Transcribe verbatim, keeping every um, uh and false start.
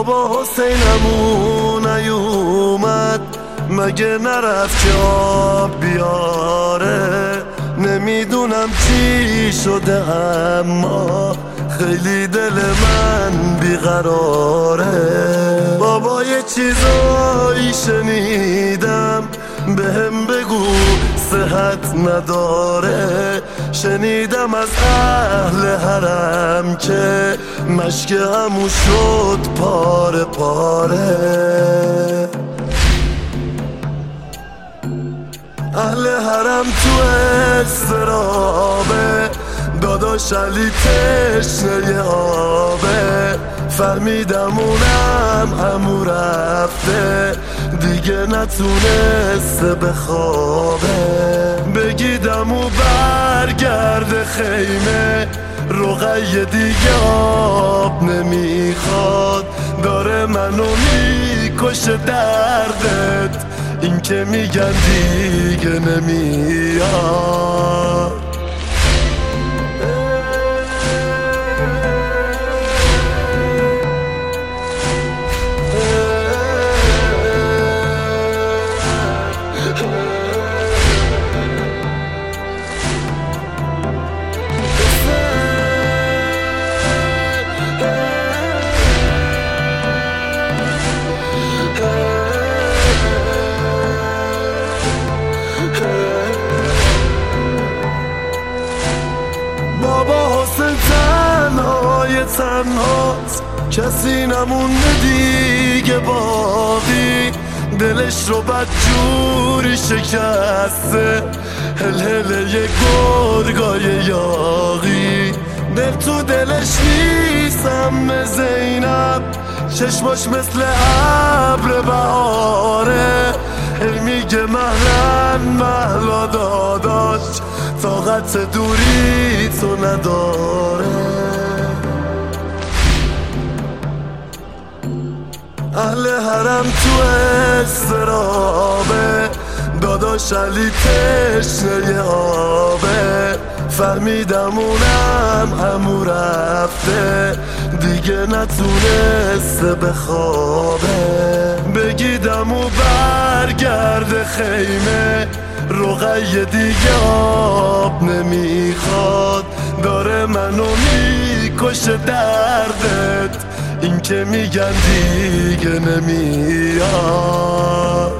بابا حسینمون نیومد مگه نرفت که آب بیاره؟ نمیدونم چی شده اما خیلی دل من بیقراره. بابا یه چیزایی شنیدم بهم بگو صحت نداره. شنیدم از اهل حرم که مشک عمو شد پاره پاره. اهل حرم تو استرابه، داداش علی تشنه آبه. فهمیدم اونم عمو رفته دیگه نتونسته بخوابه. بگیدم و برگرد خیمه، رقیه دیگه آب نمیخواد. داره منو میکشه دردت، این که میگن دیگه نمیاد. بابا حسین تنهای تنهاست، کسی نمونده دیگه باقی. دلش رو بد جوری شکسته، هل هل یه گرگای یاغی. دل تو دلش نیستم زینب، چشماش مثل ابر بهاره. هی میگه مهرن مهلا داداش، طاقت دوری تو نداره. اهل حرم تو استرابه، داداش علی تشنه آبه. فهمیدم اونم عمو رفته دیگه نتونسته بخوابه. بگیدم و برگرد خیمه، رقیه دیگه آب نمیخواد. داره منو میکشه دردت، این که میگن دیگه نمیاد.